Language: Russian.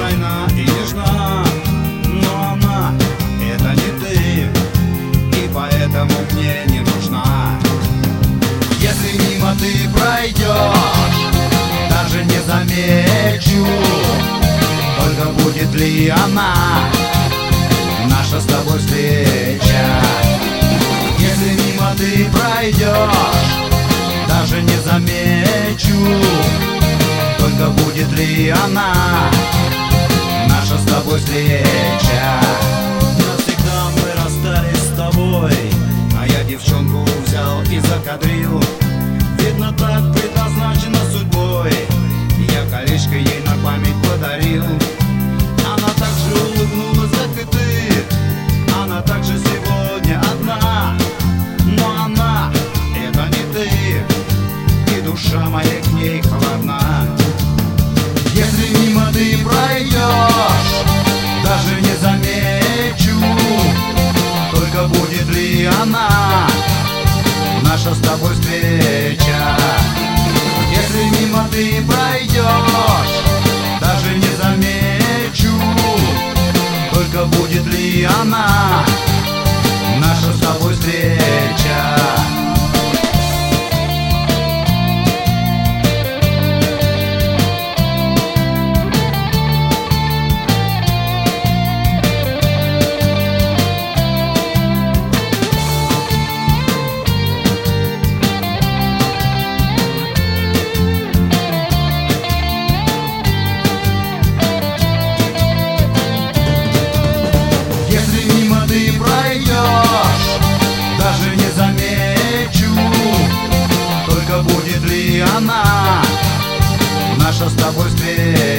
стройна и нежна, но она — это не ты, и поэтому мне не нужна. Если мимо ты пройдешь, даже не замечу, только будет ли она наша с тобой встреча. Если мимо ты пройдешь, даже не замечу, только будет ли она наша с тобой встреча. Навсегда мы расстались с тобой, а я девчонку взял и закадрил. Видно, так предназначено судьбой, я колечко ей на память подарил. Она так же улыбнулась, как и ты, она также сегодня одна, но она — это не ты, и душа моя к ней холодна. Если мимо ты пройдешь, даже не замечу, только будет ли она наша с тобой встреча. Если мимо ты пройдешь, даже не замечу, только будет ли она наша с тобой встреча. Даже не замечу, только будет ли она наша с тобой встреча.